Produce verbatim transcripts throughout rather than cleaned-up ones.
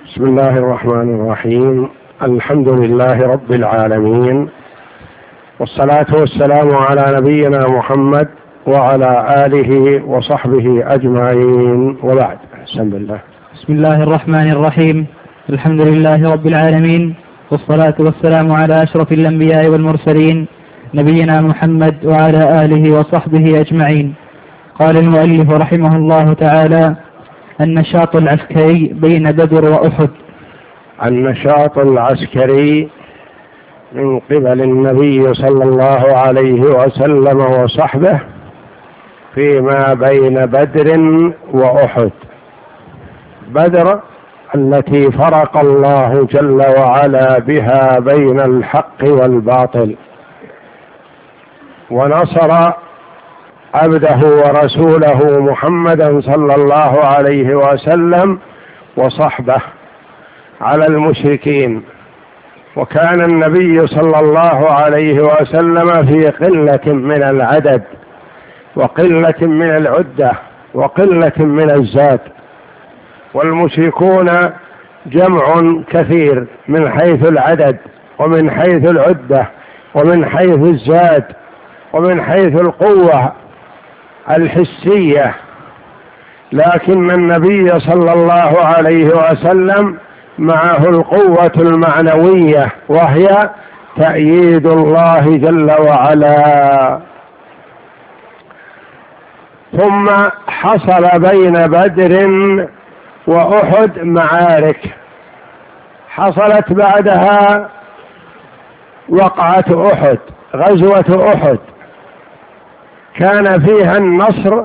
بسم الله الرحمن الرحيم. الحمد لله رب العالمين، والصلاة والسلام على نبينا محمد وعلى آله وصحبه أجمعين، وبعد. بسم الله بسم الله الرحمن الرحيم. الحمد لله رب العالمين، والصلاة والسلام على أشرف الأنبياء والمرسلين نبينا محمد وعلى آله وصحبه أجمعين. قال المؤلف رحمه الله تعالى: النشاط العسكري بين بدر وأحد. النشاط العسكري من قبل النبي صلى الله عليه وسلم وصحبه فيما بين بدر وأحد. بدر التي فرق الله جل وعلا بها بين الحق والباطل، ونصر عبده ورسوله محمدا صلى الله عليه وسلم وصحبه على المشركين، وكان النبي صلى الله عليه وسلم في قلة من العدد وقلة من العدة وقلة من الزاد، والمشركون جمع كثير من حيث العدد ومن حيث العدة ومن حيث الزاد ومن حيث القوة الحسية، لكن النبي صلى الله عليه وسلم معه القوة المعنوية، وهي تأييد الله جل وعلا. ثم حصل بين بدر وأحد معارك، حصلت بعدها وقعة أحد، غزوة أحد، كان فيها النصر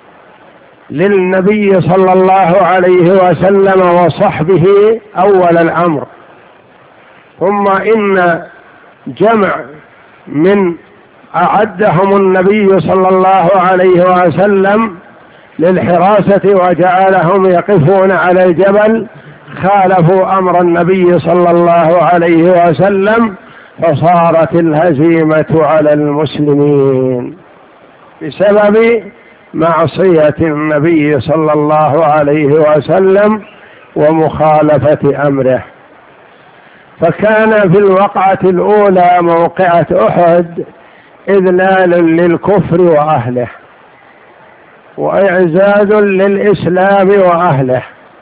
للنبي صلى الله عليه وسلم وصحبه أول الأمر. ثم إن جمع من أعدهم النبي صلى الله عليه وسلم للحراسة وجعلهم يقفون على الجبل خالفوا أمر النبي صلى الله عليه وسلم، فصارت الهزيمة على المسلمين بسبب معصية النبي صلى الله عليه وسلم ومخالفة أمره. فكان في الوقعة الأولى موقعة أحد إذلال للكفر وأهله وإعزاز للإسلام وأهله،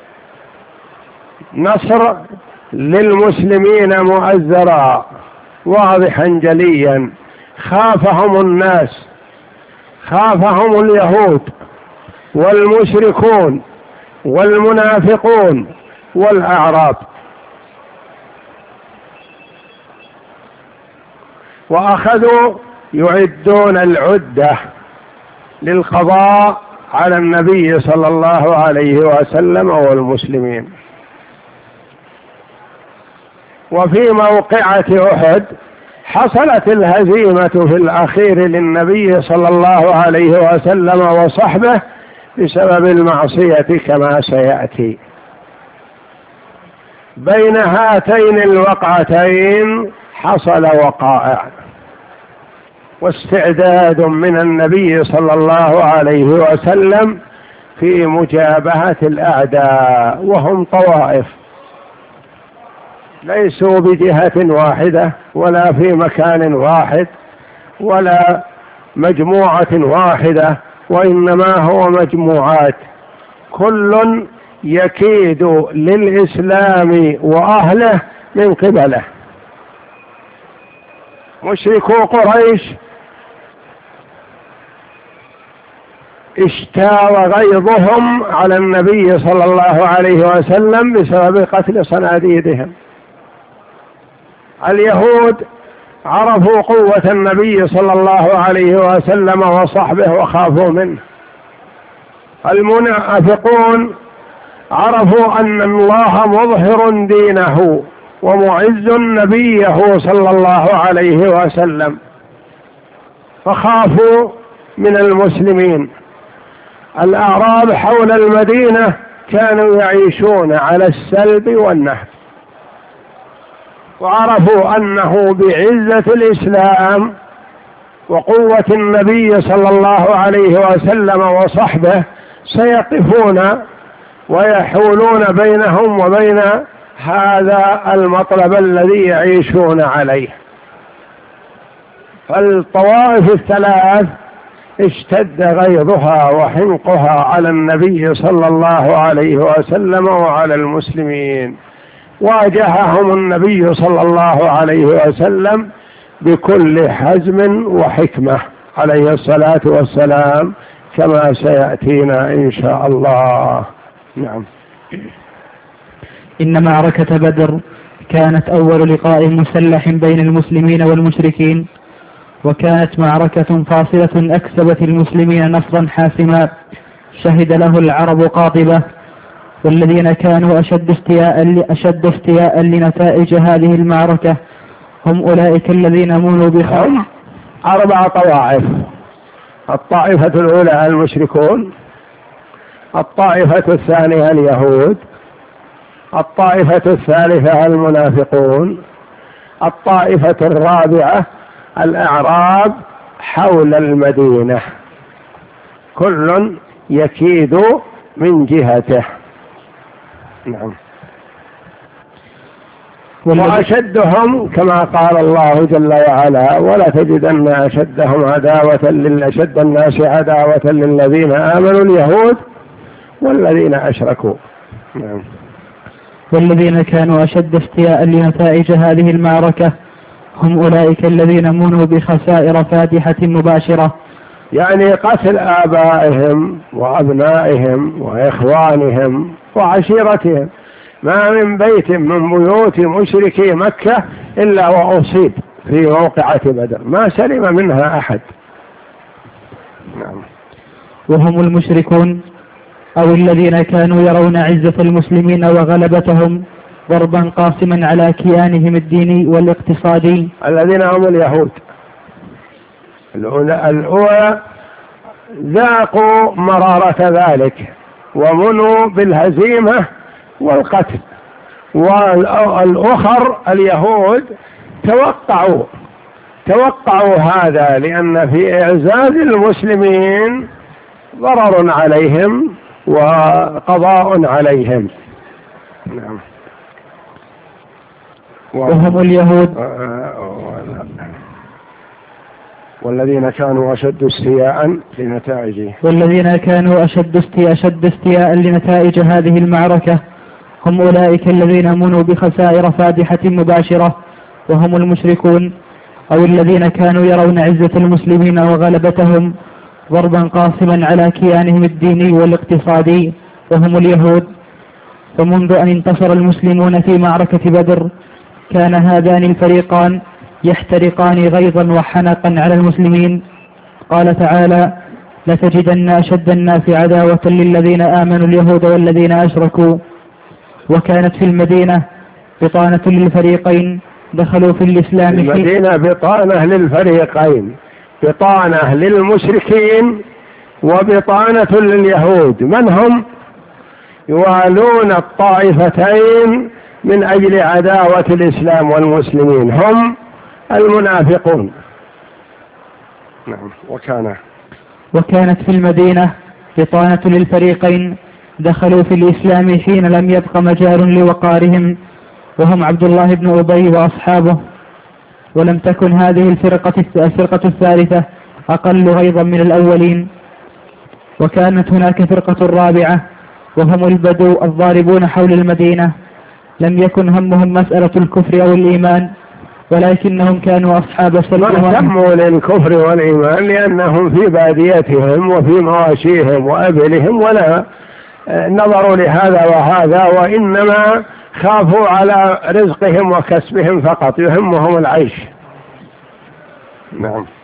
نصر للمسلمين مؤزرا واضحا جليا، خافهم الناس، خافهم اليهود والمشركون والمنافقون والأعراب، وأخذوا يعدون العدة للقضاء على النبي صلى الله عليه وسلم والمسلمين. وفي موقعة أحد حصلت الهزيمة في الأخير للنبي صلى الله عليه وسلم وصحبه بسبب المعصية كما سيأتي. بين هاتين الوقعتين حصل وقائع واستعداد من النبي صلى الله عليه وسلم في مجابهة الأعداء، وهم طوائف ليسوا بجهة واحدة ولا في مكان واحد ولا مجموعة واحدة، وإنما هو مجموعات، كل يكيد للإسلام وأهله من قبله. مشركو قريش اشتاء غيظهم على النبي صلى الله عليه وسلم بسبب قتل صناديدهم. اليهود عرفوا قوة النبي صلى الله عليه وسلم وصحبه وخافوا منه. المنافقون عرفوا أن الله مظهر دينه ومعز نبيه صلى الله عليه وسلم، فخافوا من المسلمين. الأعراب حول المدينة كانوا يعيشون على السلب والنهب، وعرفوا أنه بعزة الإسلام وقوة النبي صلى الله عليه وسلم وصحبه سيقفون ويحولون بينهم وبين هذا المطلب الذي يعيشون عليه. فالطوائف الثلاث اشتد غيظها وحنقها على النبي صلى الله عليه وسلم وعلى المسلمين، واجههم النبي صلى الله عليه وسلم بكل حزم وحكمة عليه الصلاة والسلام، كما سيأتينا إن شاء الله. نعم. إن معركة بدر كانت أول لقاء مسلح بين المسلمين والمشركين، وكانت معركة فاصلة أكسبت المسلمين نصرا حاسما شهد له العرب قاطبة، والذين كانوا أشد استياء أشد استياء لنتائج هذه المعركة هم أولئك الذين منوا بخير. أربع طوائف: الطائفة الأولى المشركون، الطائفة الثانية اليهود، الطائفة الثالثة المنافقون، الطائفة الرابعة الأعراب حول المدينة، كل يكيد من جهته. نعم. وأشدهم كما قال الله جل وعلا: ولا تجدن أشدهم عداوة للأشد الناس عداوة للذين آمنوا اليهود والذين أشركوا. نعم. والذين كانوا أشد استياء لنتائج هذه المعركة هم أولئك الذين منوا بخسائر فادحة مباشرة، يعني قتل آبائهم وأبنائهم وإخوانهم وعشيرتهم. ما من بيت من بيوت مشركي مكة إلا وأصيب في موقعة بدر، ما سلم منها أحد. نعم. وهم المشركون أو الذين كانوا يرون عزة المسلمين وغلبتهم ضربا قاسما على كيانهم الديني والاقتصادي، الذين هم اليهود. الأولى ذاقوا مرارة ذلك ومنوا بالهزيمة والقتل، والأخر اليهود توقعوا توقعوا هذا، لأن في إعزاز المسلمين ضرر عليهم وقضاء عليهم. نعم. وهم اليهود والذين كانوا أشد استياء لنتائجه والذين كانوا أشد استياء أشد استياء لنتائج هذه المعركة هم أولئك الذين منوا بخسائر فادحة مباشرة، وهم المشركون أو الذين كانوا يرون عزة المسلمين وغلبتهم ضربا قاسما على كيانهم الديني والاقتصادي، وهم اليهود. فمنذ أن انتصر المسلمون في معركة بدر كان هذان الفريقان يحترقان غيظا وحنقا على المسلمين. قال تعالى: لتجدن أشد الناس عداوة للذين آمنوا اليهود والذين أشركوا. وكانت في المدينة بطانة للفريقين دخلوا في الإسلام. في المدينة بطانة للفريقين، بطانة للمشركين وبطانة لليهود. من هم؟ يوالون الطائفتين من أجل عداوة الإسلام والمسلمين، هم المنافقون. نعم. وكان وكانت في المدينة بطانة للفريقين دخلوا في الإسلام حين لم يبق مجال لوقارهم، وهم عبد الله بن أبي وأصحابه. ولم تكن هذه الفرقة الفرقة الثالثة أقل غيظا من الأولين. وكانت هناك فرقة رابعة وهم البدو الضاربون حول المدينة، لم يكن همهم مسألة الكفر أو الإيمان، ولكنهم كانوا أصحاب سلم. ما اهتموا للكفر والإيمان لأنهم في باديتهم وفي مواشيهم وأبلهم، ولا نظروا لهذا وهذا، وإنما خافوا على رزقهم وكسبهم فقط، يهمهم العيش. نعم.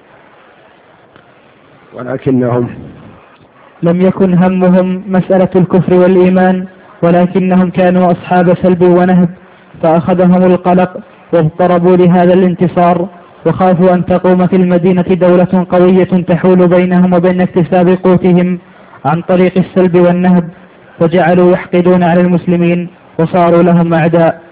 ولكنهم لم يكن همهم مسألة الكفر والإيمان، ولكنهم كانوا أصحاب سلب ونهب، فأخذهم القلق واضطربوا لهذا الانتصار، وخافوا أن تقوم في المدينة دولة قوية تحول بينهم وبين اكتساب قوتهم عن طريق السلب والنهب، فجعلوا يحقدون على المسلمين وصاروا لهم أعداء.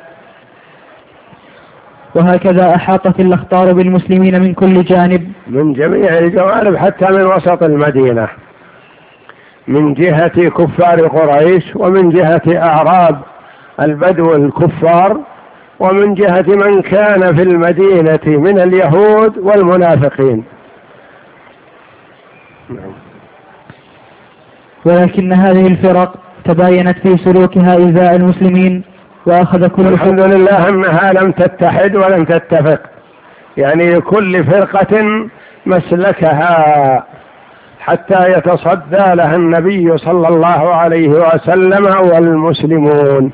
وهكذا أحاطت الأخطار بالمسلمين من كل جانب، من جميع الجوانب حتى من وسط المدينة. من جهة كفار قريش، ومن جهة أعراب البدو الكفار، ومن جهة من كان في المدينة من اليهود والمنافقين. ولكن هذه الفرق تباينت في سلوكها إزاء المسلمين، وأخذ كل الحمد لله أنها لم تتحد ولم تتفق، يعني لكل فرقة مسلكها حتى يتصدى لها النبي صلى الله عليه وسلم والمسلمون.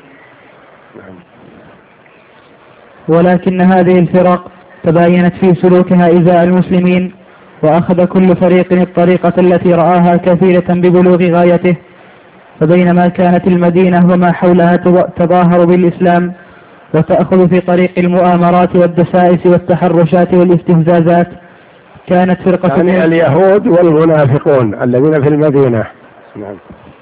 ولكن هذه الفرق تباينت في سلوكها إزاء المسلمين، وأخذ كل فريق الطريقة التي رآها كثيرة ببلوغ غايته. فبينما كانت المدينة وما حولها تظاهر بالإسلام وتأخذ في طريق المؤامرات والدسائس والتحرشات والاستفزازات، كانت فرقة يعني من اليهود والمنافقون الذين في المدينة. نعم.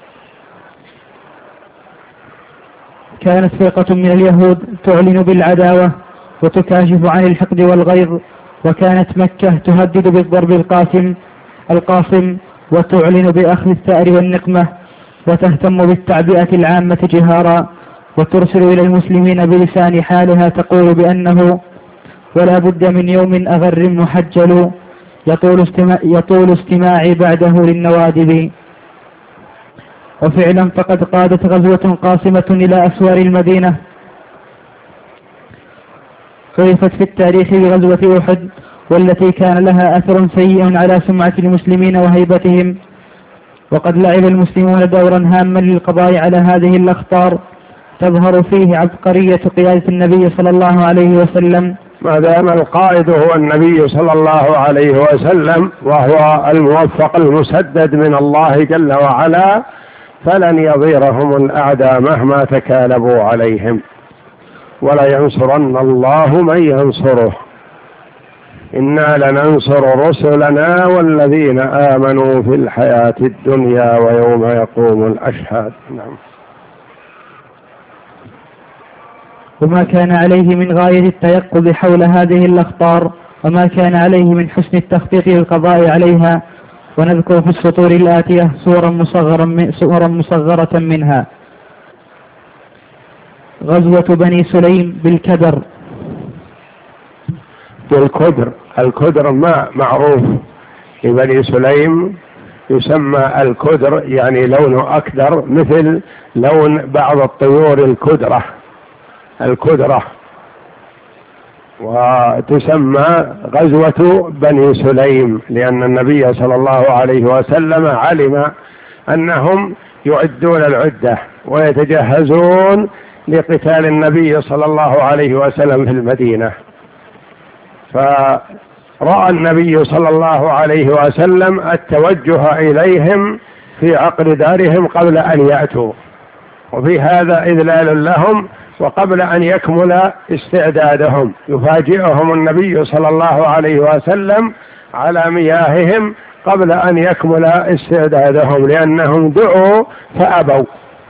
كانت فرقة من اليهود تعلن بالعداوة وتكاشف عن الحقد والغيظ، وكانت مكة تهدد بالضرب القاسم القاصم وتعلن بأخذ الثأر والنقمة، وتهتم بالتعبئة العامة جهارا، وترسل إلى المسلمين بلسان حالها تقول بأنه ولا بد من يوم أغر محجل يطول, استماع يطول استماعي بعده للنوادب. وفعلا فقد قادت غزوة قاسمة إلى أسوار المدينة، عرفت في التاريخ بغزوة أحد، والتي كان لها أثر سيء على سمعة المسلمين وهيبتهم. وقد لعب المسلمون دورا هاما للقضاء على هذه الأخطار، تظهر فيه عبقرية قيادة النبي صلى الله عليه وسلم. ما دام القائد هو النبي صلى الله عليه وسلم وهو الموفق المسدد من الله جل وعلا، فلن يضيرهم الأعداء مهما تكالبوا عليهم، ولا ينصرن الله من ينصره، إنا لننصر رسلنا والذين آمنوا في الحياة الدنيا ويوم يقوم الأشهاد. نعم. وما كان عليه من غاية التيقظ حول هذه الأخطار، وما كان عليه من حسن التخطيط للقضاء عليها، ونذكر في السطور الآتية صورا مصغرة, صورا مصغرة منها. غزوة بني سليم بالكدر. بالكدر، الكدر ما معروف لبني سليم، يسمى الكدر يعني لونه أكدر مثل لون بعض الطيور الكدرة الكدرة وتسمى غزوة بني سليم، لأن النبي صلى الله عليه وسلم علم أنهم يعدون العدة ويتجهزون لقتال النبي صلى الله عليه وسلم في المدينة، فرأى النبي صلى الله عليه وسلم التوجه إليهم في عقر دارهم قبل أن يأتوا، وفي هذا إذلال لهم، وقبل أن يكمل استعدادهم يفاجئهم النبي صلى الله عليه وسلم على مياههم قبل أن يكمل استعدادهم، لأنهم دعوا فأبوا.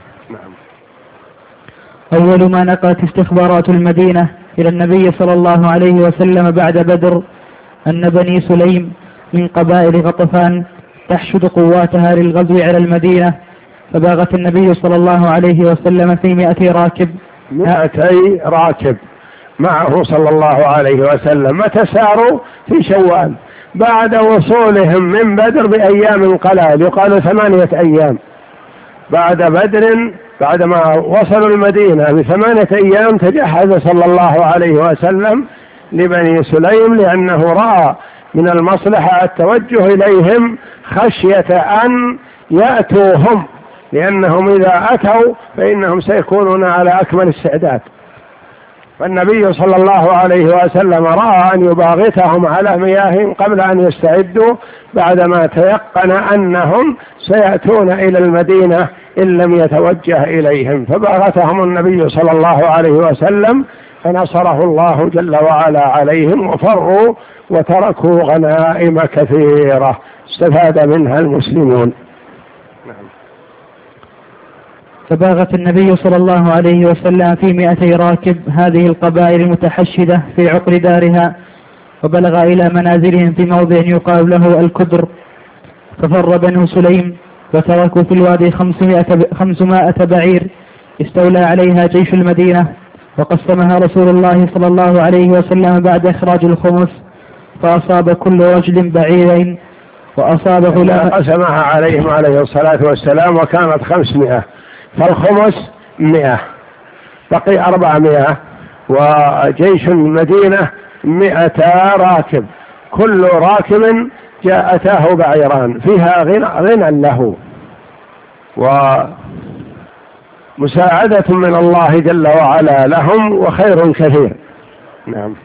أول ما نقلت استخبارات المدينة إلى النبي صلى الله عليه وسلم بعد بدر أن بني سليم من قبائل غطفان تحشد قواتها للغزو على المدينة، فباغت النبي صلى الله عليه وسلم في مئة راكب مئتي راكب معه صلى الله عليه وسلم. متى ساروا؟ في شوال بعد وصولهم من بدر بأيام قلائل، يقال ثمانية أيام بعد بدر. بعدما وصلوا المدينة بثمانية أيام تجهز صلى الله عليه وسلم لبني سليم، لأنه رأى من المصلحة التوجه إليهم خشية أن يأتوا هم، لأنهم إذا أتوا فإنهم سيكونون على أكمل استعداد. فالنبي صلى الله عليه وسلم رأى أن يباغتهم على مياههم قبل أن يستعدوا، بعدما تيقن أنهم سيأتون إلى المدينة إن لم يتوجه إليهم، فباغتهم النبي صلى الله عليه وسلم، فنصره الله جل وعلا عليهم وفروا وتركوا غنائم كثيرة استفاد منها المسلمون. فباغت النبي صلى الله عليه وسلم في مئتي راكب هذه القبائل المتحشدة في عقر دارها، وبلغ إلى منازلهم في موضع يقال له الكدر. ففر بنو سليم وتركوا في الوادي خمسمائة بعير استولى عليها جيش المدينة، وقسمها رسول الله صلى الله عليه وسلم بعد إخراج الخمس، فأصاب كل رجل بعيرين، وأصاب غلام قسمها عليهم عليه الصلاة والسلام وكانت خمسمائة، فالخمس مئة، بقي أربعمائة، وجيش المدينة مئة راكب، كل راكب جاءته بعيران فيها غنى, غنى له ومساعدة من الله جل وعلا لهم وخير كثير. نعم.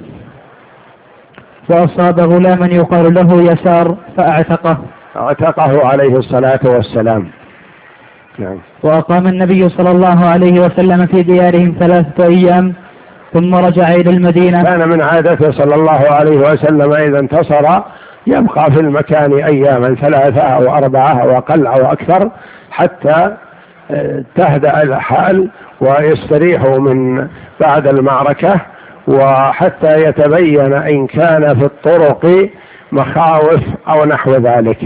وأصاب غلاما يقال له يسار فأعتقه أعتقه عليه الصلاة والسلام. نعم. وأقام النبي صلى الله عليه وسلم في ديارهم ثلاثة أيام ثم رجع إلى المدينة. كان من عادته صلى الله عليه وسلم إذا انتصر يبقى في المكان أياما، ثلاثة أو أربعة أو أقل أو أكثر، حتى تهدأ الحال ويستريحوا من بعد المعركة، وحتى يتبين إن كان في الطرق مخاوف أو نحو ذلك.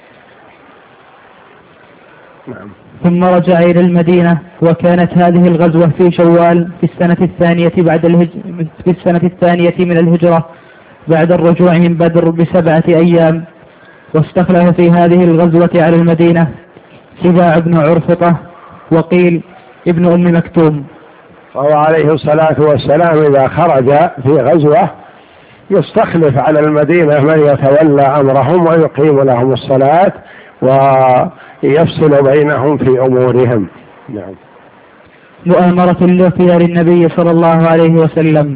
نعم. ثم رجع إلى المدينة، وكانت هذه الغزوة في شوال في السنة الثانية بعد الهج... في السنة الثانية من الهجرة بعد الرجوع من بدر بسبعة أيام. واستخلف في هذه الغزوة على المدينة سباع بن عرفطة وقيل ابن أم مكتوم. وهو عليه الصلاة والسلام إذا خرج في غزوة يستخلف على المدينة من يتولى أمرهم ويقيم لهم الصلاة ويفصل بينهم في أمورهم. نعم. مؤامرة لاختيار النبي صلى الله عليه وسلم.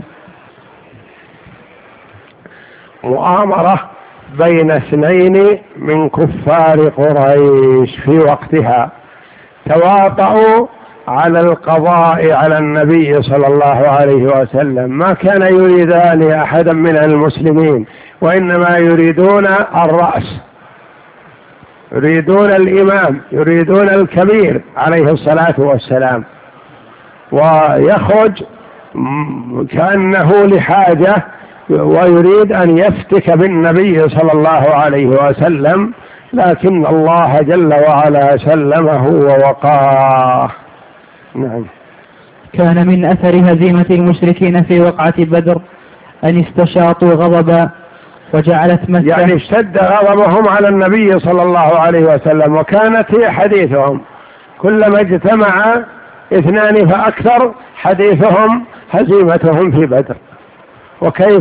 مؤامرة بين اثنين من كفار قريش في وقتها تواطؤوا على القضاء على النبي صلى الله عليه وسلم، ما كان يريدان أحدا من المسلمين، وإنما يريدون الرأس، يريدون الإمام، يريدون الكبير عليه الصلاة والسلام، ويخرج كأنه لحاجة ويريد أن يفتك بالنبي صلى الله عليه وسلم، لكن الله جل وعلا سلمه ووقاه. نعم. كان من أثر هزيمة المشركين في وقعة بدر أن استشاطوا غضبا وجعلت مكة، يعني اشتد غضبهم على النبي صلى الله عليه وسلم، وكانت هي حديثهم كلما اجتمع اثنان فأكثر حديثهم هزيمتهم في بدر، وكيف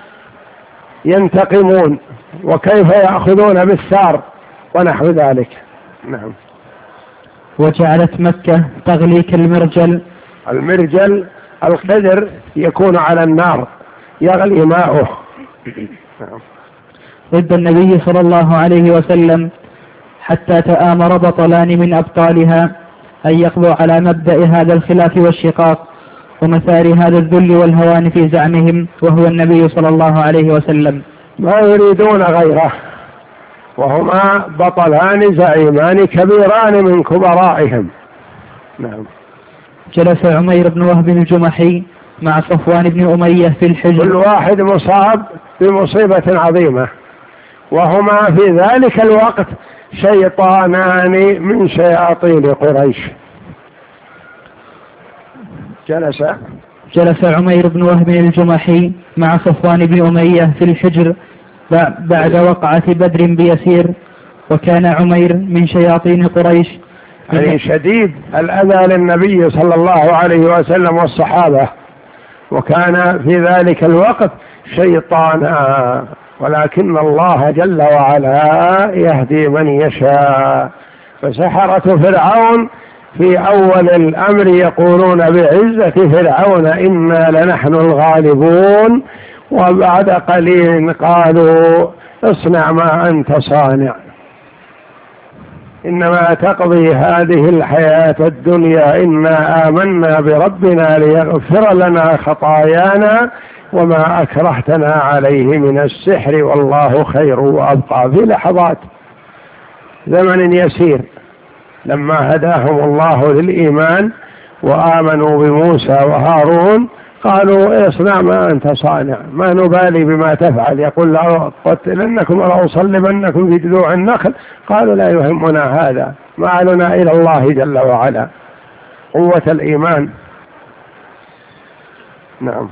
ينتقمون وكيف يأخذون بالثار ونحو ذلك. نعم. وجعلت مكة تغلي كالمرجل. المرجل القدر يكون على النار يغلي ماؤه. ضد النبي صلى الله عليه وسلم، حتى تآمر بطلان من أبطالها أن يقضوا على مبدأ هذا الخلاف والشقاق ومثار هذا الذل والهوان في زعمهم، وهو النبي صلى الله عليه وسلم. ما يريدون غيره، وهما بطلان زعيمان كبيران من كبرائهم. نعم. جلس عمير بن وهب الجمحي مع صفوان بن أمية في الحجر، كل واحد مصاب بمصيبة عظيمة، وهما في ذلك الوقت شيطانان من شياطين قريش. جلس جلس عمير بن وهب الجمحي مع صفوان بن أمية في الحجر بعد وقعة بدر بيسير، وكان عمير من شياطين قريش، يعني شديد الأذى للنبي صلى الله عليه وسلم والصحابة، وكان في ذلك الوقت شيطانا، ولكن الله جل وعلا يهدي من يشاء. فسحرة فرعون في أول الأمر يقولون بعزة فرعون إنا لنحن الغالبون، وبعد قليل قالوا اصنع ما أنت صانع، إنما تقضي هذه الحياة الدنيا، إنا آمنا بربنا ليغفر لنا خطايانا وما أكرهتنا عليه من السحر والله خير وأبقى. في لحظات زمن يسير لما هداهم الله للإيمان وآمنوا بموسى وهارون قالوا اصنع ما أنت صانع، ما نبالي بما تفعل، يقول لأقتلنكم ولأصلبنكم في جذوع النخل. قالوا لا يهمنا هذا، ما علنا إلى الله جل وعلا. قوة الإيمان. نعم.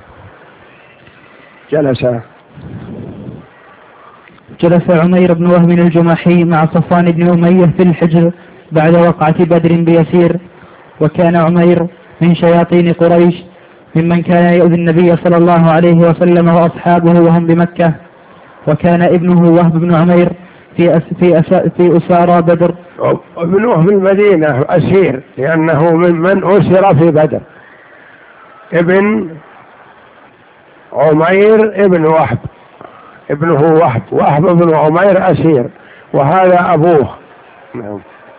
جلس جلس عمير بن وهب الجمحي مع صفوان بن أمية في الحجر بعد وقعة بدر بيسير، وكان عمير من شياطين قريش ممن كان يؤذي النبي صلى الله عليه وسلم وأصحابه وهم بمكة، وكان ابنه وهب بن عمير في أس في, أس في أسارى بدر. ابنه في المدينة أسير لأنه ممن أسر في بدر. ابن عمير ابن وهب، ابنه وهب، وهب بن عمير أسير، وهذا أبوه. نعم.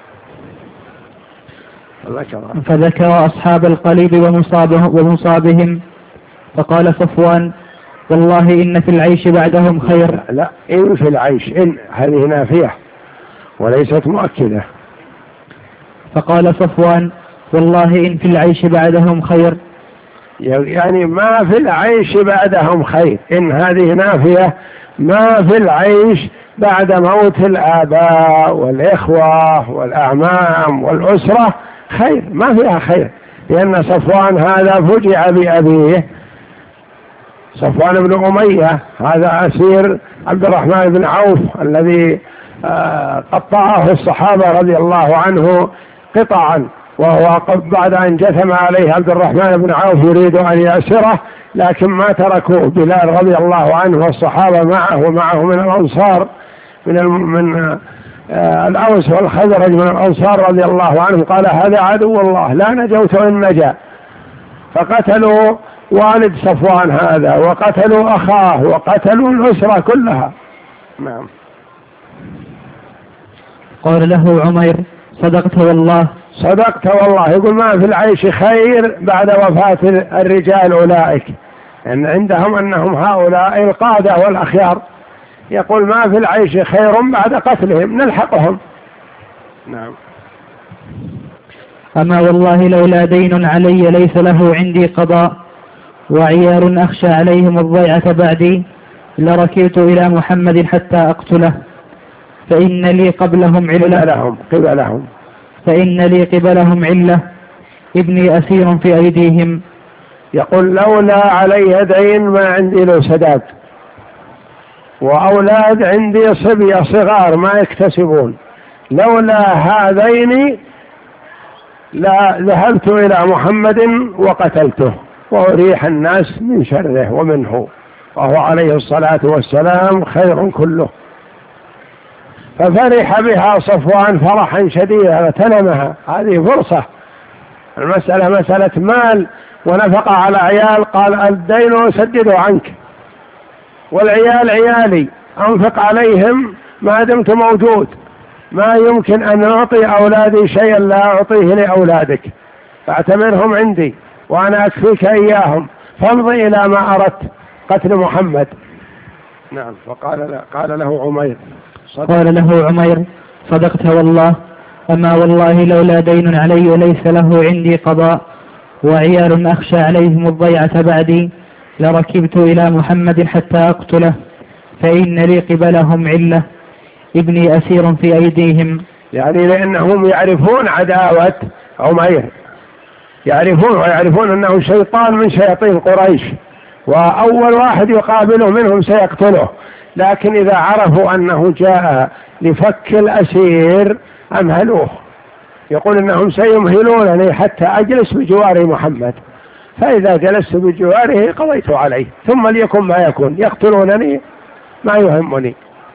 فذكر أصحاب القليب ومصابه ومصابهم، فقال صفوان والله إن في العيش بعدهم خير. لا، إن في العيش، إن هذه نافية وليست مؤكدة. فقال صفوان والله إن في العيش بعدهم خير، يعني ما في العيش بعدهم خير. إن هذه نافية، ما في العيش بعد موت الآباء والإخوة والأعمام والأسرة خير، ما فيها خير، لأن صفوان هذا فجع بأبيه. صفوان بن أمية هذا أسير عبد الرحمن بن عوف الذي قطعه الصحابة رضي الله عنه قطعا، وهو بعد أن جثم عليه عبد الرحمن بن عوف يريد أن يأسره، لكن ما تركوه. بلال رضي الله عنه والصحابة معه ومعه من الأنصار من من الأوس والخزرج من الأنصار رضي الله عنهم، قال هذا عدو الله لا نجوت إن نجا، فقتلوا والد صفوان هذا، وقتلوا أخاه، وقتلوا الأسرة كلها. نعم. قال له عمير صدقت والله. صدقت والله. يقول ما في العيش خير بعد وفاة الرجال أولئك، إن عندهم أنهم هؤلاء القادة والأخيار. يقول ما في العيش خير بعد قتلهم، نلحقهم. نعم. أما والله لولا دين علي ليس له عندي قضاء، وعيال أخشى عليهم الضيعة بعدي، لركبت إلى محمد حتى أقتله، فإن لي قبلهم علة لهم قبلهم فإن لي قبلهم علة ابني أسير في أيديهم. يقول لولا علي دين ما عندي له سداد، وأولاد عندي صبية صغار ما يكتسبون، لولا هذين لا ذهبت إلى محمد وقتلته وأريح الناس من شره ومنه، وهو عليه الصلاة والسلام خير كله. ففرح بها صفوان فرحا شديدا اغتنمها، هذه فرصة. المسألة مسألة مال ونفق على عيال، قال الدين أسدده عنك، والعيال عيالي أنفق عليهم ما دمت موجود، ما يمكن أن أعطي أولادي شيئا لا أعطيه لأولادك، فاعتبرهم عندي وأنا أكفيك إياهم، فامضي إلى ما أردت قتل محمد. نعم. فقال قال له عمير قال له عمير صدقت والله، أما والله لولا دين علي وليس له عندي قضاء، وعيال أخشى عليهم الضيعة بعدي، لركبت إلى محمد حتى أقتله، فإن لي قبلهم علة ابني أسير في أيديهم. يعني لأنهم يعرفون عداوة عمير، يعرفون ويعرفون أنه شيطان من شياطين قريش، وأول واحد يقابله منهم سيقتله، لكن إذا عرفوا أنه جاء لفك الأسير أمهلوه. يقول إنهم سيمهلونني حتى أجلس بجوار محمد، فإذا جلست بجواره قضيت عليه، ثم ليكن ما يكون، يقتلونني ما يهمني،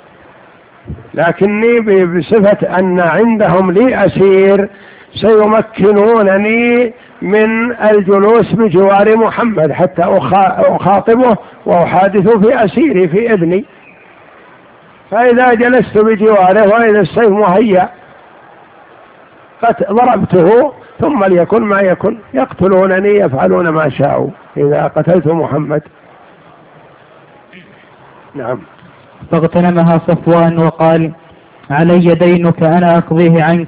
لكني بصفة أن عندهم لي أسير سيمكنونني من الجلوس بجوار محمد حتى أخاطبه وأحادث في أسيري في ابني، فإذا جلست بجواره وإذا السيف مهيأ قد ضربته، ثم ليكن ما يكن، يقتلونني يفعلون ما شاءوا إذا قتلت محمد. نعم. فاغتنمها صفوان وقال علي دينك أنا أقضيه عنك،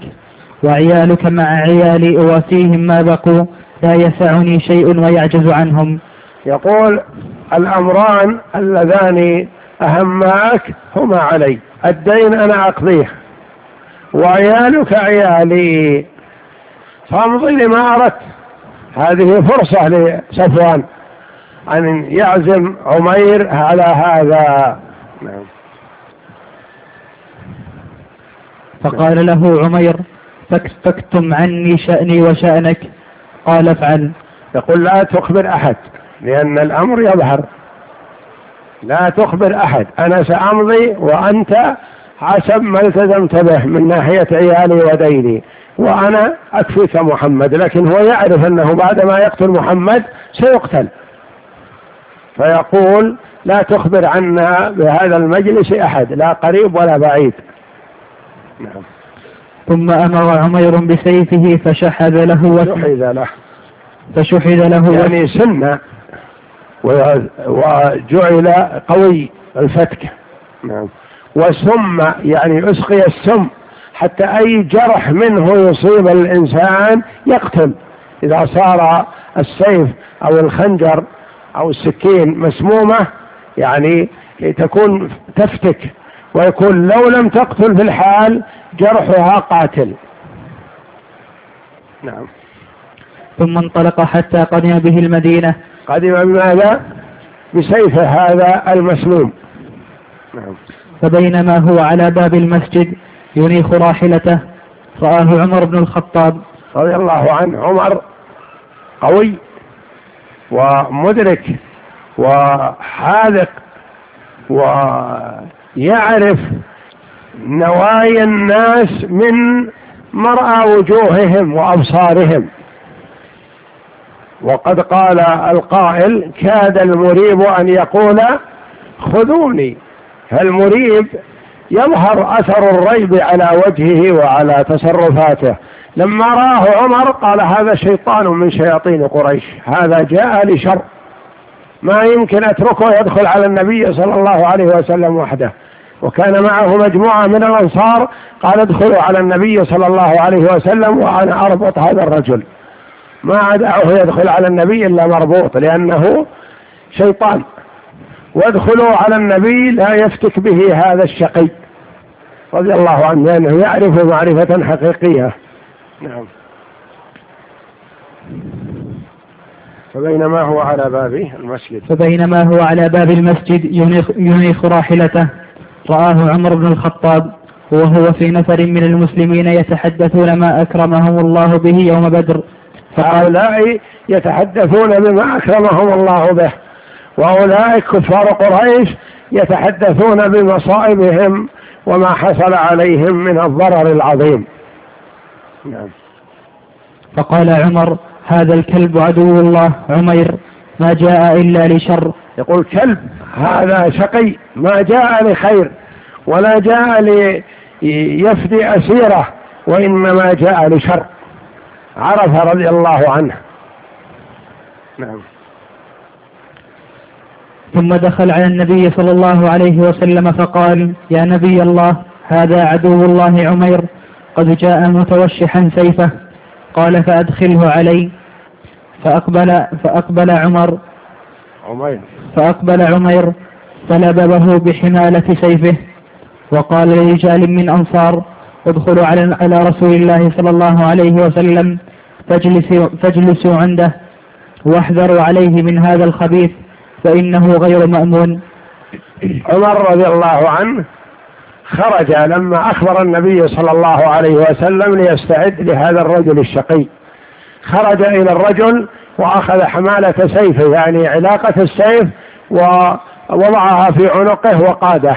وعيالك مع عيالي أواسيهم ما بقوا، لا يسعني شيء ويعجز عنهم. يقول الأمران اللذان أهماك هما علي، الدين أنا أقضيه وعيالك عيالي، فامضي لما أردت. هذه فرصة لصفوان أن يعزم عمير على هذا. نعم. فقال له عمير: فاكتم عني شأني وشأنك. قال: افعل. يقول: لا تخبر أحد، لأن الأمر يظهر. لا تخبر أحد، أنا سأمضي وأنت حسب ما التزمت به من ناحية عيالي وديني، وأنا أكفيك محمد. لكن هو يعرف أنه بعد ما يقتل محمد سيقتل، فيقول: لا تخبر عنا بهذا المجلس أحد، لا قريب ولا بعيد. نعم. ثم أمر عمير بسيفه فشحذ له وشحذ له فشحذ له يعني سنة، وجعل قوي الفتك. نعم. وسم يعني أسقي السم، حتى أي جرح منه يصيب الإنسان يقتل. إذا صار السيف أو الخنجر أو السكين مسمومة يعني تكون تفتك، ويكون لو لم تقتل في الحال جرحها قاتل. نعم. ثم انطلق حتى قدم به المدينة. قدم بماذا؟ بسيفه هذا المسموم. نعم. فبينما هو على باب المسجد ينيخ راحلته رآه عمر بن الخطاب رضي الله عنه. عمر قوي ومدرك وحاذق ويعرف نوايا الناس من مرأى وجوههم وأبصارهم. وقد قال القائل: كاد المريب أن يقول خذوني. فالمريب يظهر أثر الريب على وجهه وعلى تصرفاته. لما رآه عمر قال: هذا شيطان من شياطين قريش، هذا جاء لشر، ما يمكن أتركه يدخل على النبي صلى الله عليه وسلم وحده. وكان معه مجموعة من الأنصار، قال: ادخلوا على النبي صلى الله عليه وسلم وأنا أربط هذا الرجل، ما أدعه يدخل على النبي إلا مربوط، لأنه شيطان. وادخلوا على النبي لا يفتك به هذا الشقي رضي الله عنه، لأنه يعرف معرفة حقيقية. نعم. فبينما هو على باب المسجد فبينما هو على باب المسجد ينيخ, ينيخ راحلته رآه عمر بن الخطاب وهو في نفر من المسلمين يتحدثون ما أكرمهم الله به يوم بدر. فهؤلاء يتحدثون بما أكرمهم الله به، وأولئك كفار قريش يتحدثون بمصائبهم وما حصل عليهم من الضرر العظيم. نعم. فقال عمر: هذا الكلب عدو الله عمير، ما جاء إلا لشر. يقول: كلب هذا شقي، ما جاء لخير ولا جاء ليفدي أسيره، وإنما جاء لشر. عرف رضي الله عنه. نعم. ثم دخل على النبي صلى الله عليه وسلم فقال: يا نبي الله، هذا عدو الله عمير قد جاء متوشحا سيفه. قال: فأدخله علي. فأقبل, فأقبل عمر عمير فأقبل عمير فلببه بحمالة سيفه، وقال لرجال من أنصار: ادخلوا على, على رسول الله صلى الله عليه وسلم فاجلسوا, فاجلسوا عنده واحذروا عليه من هذا الخبيث فإنه غير مأمون. عمر رضي الله عنه خرج لما أخبر النبي صلى الله عليه وسلم ليستعد لهذا الرجل الشقي. خرج إلى الرجل وأخذ حمالة سيفه، يعني علاقة السيف، ووضعها في عنقه وقاده،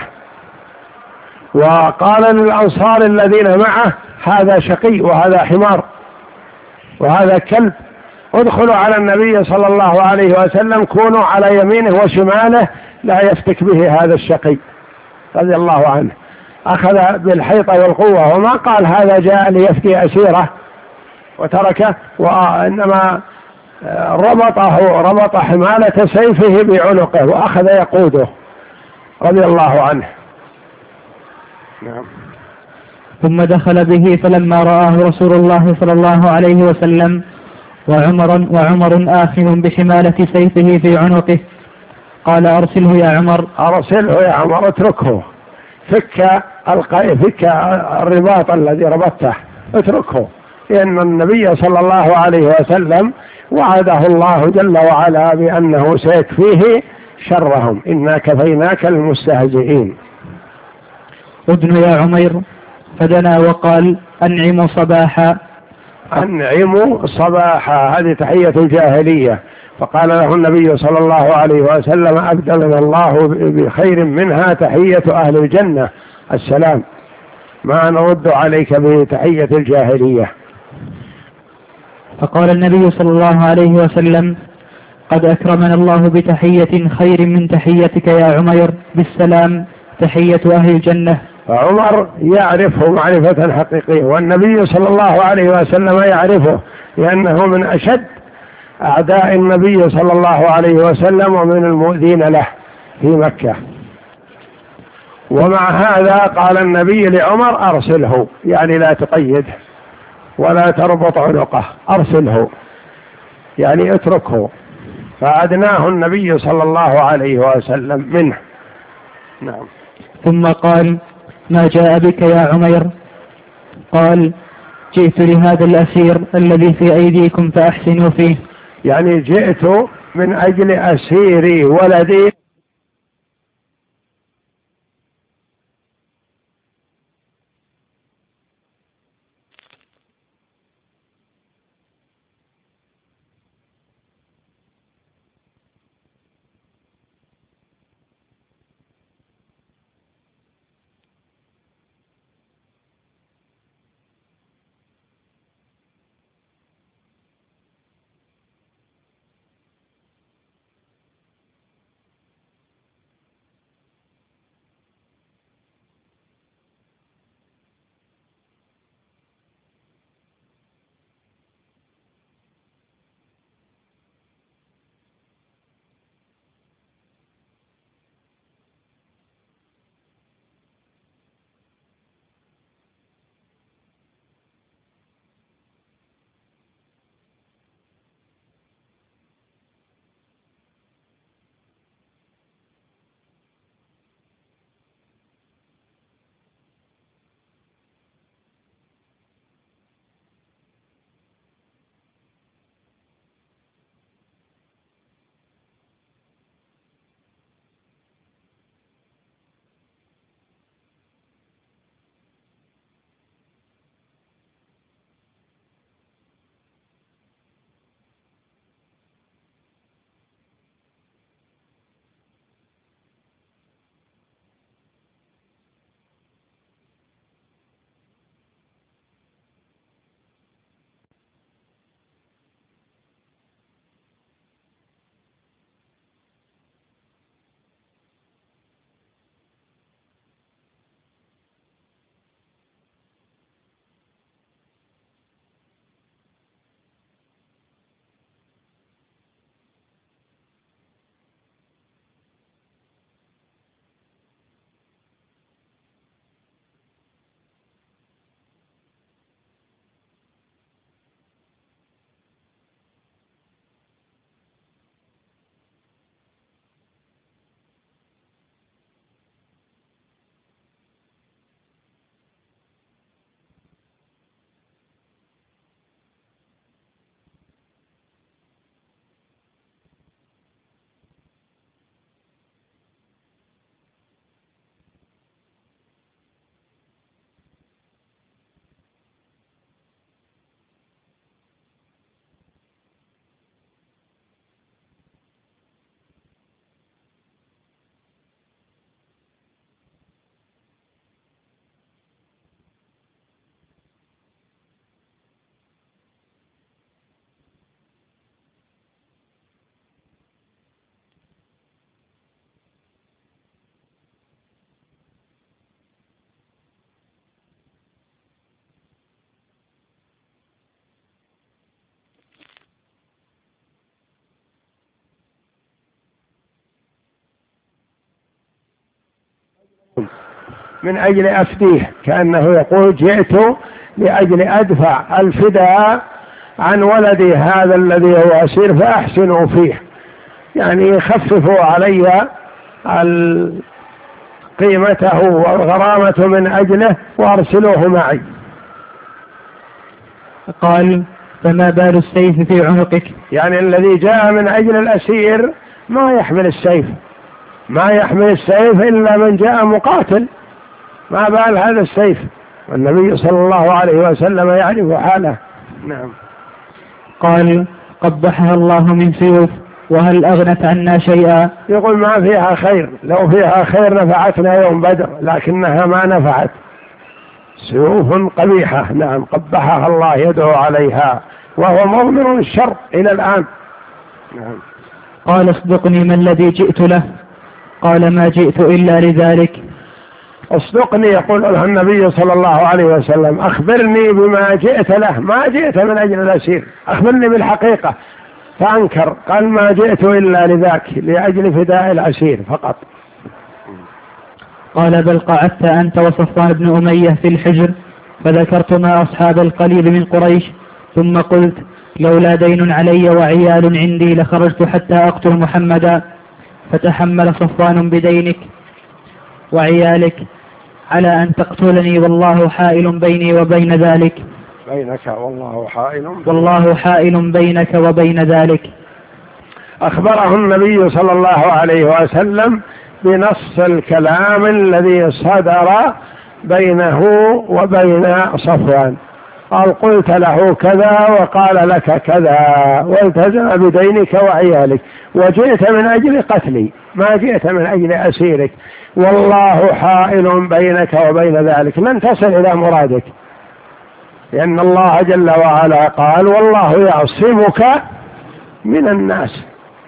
وقال للأنصار الذين معه: هذا شقي وهذا حمار وهذا كلب، ادخلوا على النبي صلى الله عليه وسلم، كونوا على يمينه وشماله لا يفتك به هذا الشقي رضي الله عنه. أخذ بالحيطة والقوة، وما قال هذا جاء ليفتي أسيره وتركه، وإنما ربطه ربط حمالة سيفه بعنقه وأخذ يقوده رضي الله عنه. نعم. ثم دخل به، فلما رآه رسول الله صلى الله عليه وسلم وعمر, وعمر آخذ بحمالة سيفه في عنقه. قال أرسله يا عمر. أرسله يا عمر، اتركه، فك القي فك الرباط الذي ربطته، اتركه، لأن النبي صلى الله عليه وسلم وعده الله جل وعلا بأنه سيكفيه شرهم، إنا كفيناك المستهزئين. ادن يا عمير. فدنا وقال أنعم صباحا. أنعم صباحا، هذه تحية الجاهلية، فقال له النبي صلى الله عليه وسلم أبدلنا الله بخير منها تحية أهل الجنة، السلام، ما نرد عليك بتحية الجاهلية. فقال النبي صلى الله عليه وسلم قد أكرمنا الله بتحية خير من تحيتك يا عمير، بالسلام، تحية أهل الجنة. فعمر يعرفه معرفة حقيقية، والنبي صلى الله عليه وسلم يعرفه، لأنه من أشد أعداء النبي صلى الله عليه وسلم ومن المؤذين له في مكة. ومع هذا قال النبي لعمر أرسله، يعني لا تقيده ولا تربط عنقه، أرسله يعني اتركه، فأدناه النبي صلى الله عليه وسلم منه. نعم. ثم قال ما جاء بك يا عمير؟ قال جئت لهذا الأسير الذي في أيديكم فأحسنوا فيه. يعني جئت من أجل أسيري ولدي من أجل أفديه، كأنه يقول جئت لأجل أدفع الفداء عن ولدي هذا الذي هو أسير فأحسنوا فيه، يعني خففوا علي قيمته والغرامة من أجله وأرسلوه معي. قال: فما بال السيف في عنقك؟ يعني الذي جاء من أجل الأسير ما يحمل السيف، ما يحمل السيف إلا من جاء مقاتل، ما بال هذا السيف، والنبي صلى الله عليه وسلم يعرف حاله. نعم. قال: قبحها الله من سيوف، وهل أغنت عنا شيئا؟ يقول ما فيها خير، لو فيها خير نفعتنا يوم بدر، لكنها ما نفعت، سيوف قبيحة. نعم، قبحها الله، يدعو عليها وهو مضمر الشر إلى الآن. نعم. قال: اصدقني، ما الذي جئت له؟ قال: ما جئت إلا لذلك. اصدقني، يقول له النبي صلى الله عليه وسلم، أخبرني بما جئت له، ما جئت من أجل الأسير، أخبرني بالحقيقة. فأنكر، قال: ما جئت إلا لذاك، لأجل فداء الأسير فقط. قال: بل قعدت أنت وصفوان بن أمية في الحجر، فذكرتما أصحاب القليل من قريش، ثم قلت: لولا دين علي وعيال عندي لخرجت حتى أقتل محمدا، فتحمل صفوان بدينك وعيالك على أن تقتلني، والله حائل بيني وبين ذلك. بينك والله حائل والله حائل بينك وبين ذلك. أخبره النبي صلى الله عليه وسلم بنص الكلام الذي صدر بينه وبين صفوان، قال: قلت له كذا وقال لك كذا، والتزم بدينك وعيالك، وجئت من أجل قتلي، ما جئت من أجل أسيرك، والله حائل بينك وبين ذلك، لن تصل إلى مرادك، لأن الله جل وعلا قال: والله يعصمك من الناس.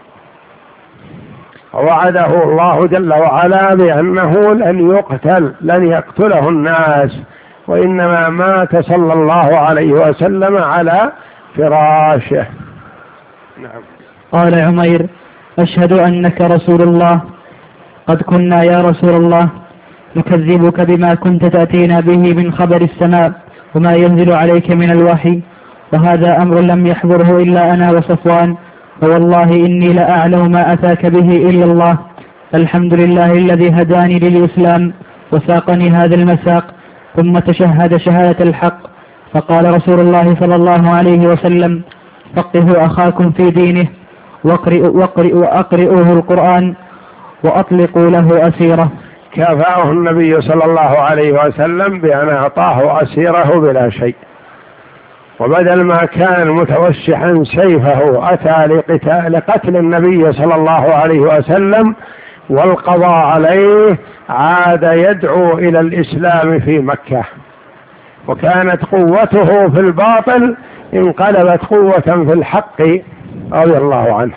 ووعده الله جل وعلا بأنه لن يقتل، لن يقتله الناس، وإنما مات صلى الله عليه وسلم على فراشه. نعم. قال عمير: أشهد أنك رسول الله، قد كنا يا رسول الله نكذبك بما كنت تأتينا به من خبر السماء وما ينزل عليك من الوحي، وهذا أمر لم يحضره إلا أنا وصفوان، فوالله إني لأعلم ما أتاك به إلا الله. الحمد لله الذي هداني للإسلام وساقني هذا المساق. ثم تشهد شهادة الحق، فقال رسول الله صلى الله عليه وسلم: فقهوا أخاكم في دينه، وأقرئوه القرآن، وأطلقوا له أسيره. كافأه النبي صلى الله عليه وسلم بأن أعطاه أسيره بلا شيء، وبدل ما كان متوشحا سيفه أتى لقتل النبي صلى الله عليه وسلم والقضاء عليه، عاد يدعو إلى الإسلام في مكة، وكانت قوته في الباطل انقلبت قوة في الحق رضي الله عنه.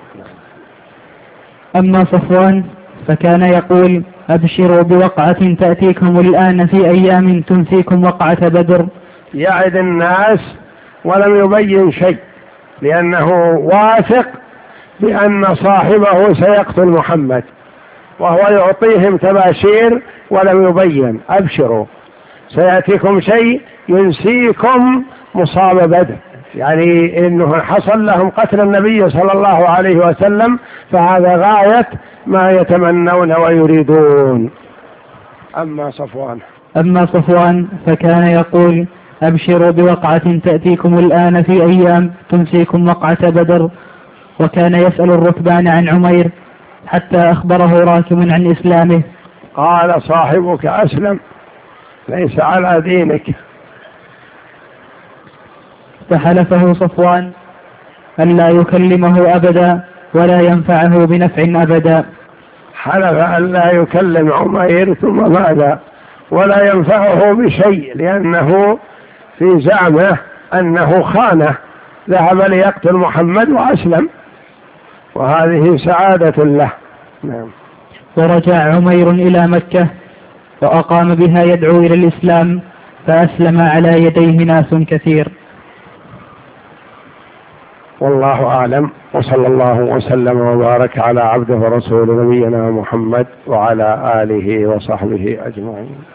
أما صفوان فكان يقول: أبشروا بوقعة تأتيكم الآن في أيام تنسيكم وقعة بدر. يعد الناس ولم يبين شيء، لأنه واثق بأن صاحبه سيقتل محمد، وهو يعطيهم تباشير ولم يبين: أبشروا سيأتيكم شيء ينسيكم مصاب بدر، يعني إنه حصل لهم قتل النبي صلى الله عليه وسلم، فهذا غاية ما يتمنون ويريدون. أما صفوان أما صفوان فكان يقول: أبشروا بوقعة تأتيكم الآن في أيام تنسيكم وقعة بدر. وكان يسأل الركبان عن عمير حتى أخبره راكب عن إسلامه، قال: صاحبك أسلم، ليس على دينك. فحلفه صفوان أن لا يكلمه أبدا ولا ينفعه بنفع أبدا. حلف أن لا يكلم عمير ثم ماذا؟ ولا ينفعه بشيء، لأنه في زعمه أنه خانه، ذهب ليقتل محمد وأسلم، وهذه سعادة له. نعم. ورجع عمير إلى مكة وأقام بها يدعو إلى الإسلام، فأسلم على يديه ناس كثير. والله أعلم، وصلى الله وسلم وبارك على عبده ورسول نبينا محمد وعلى آله وصحبه أجمعين.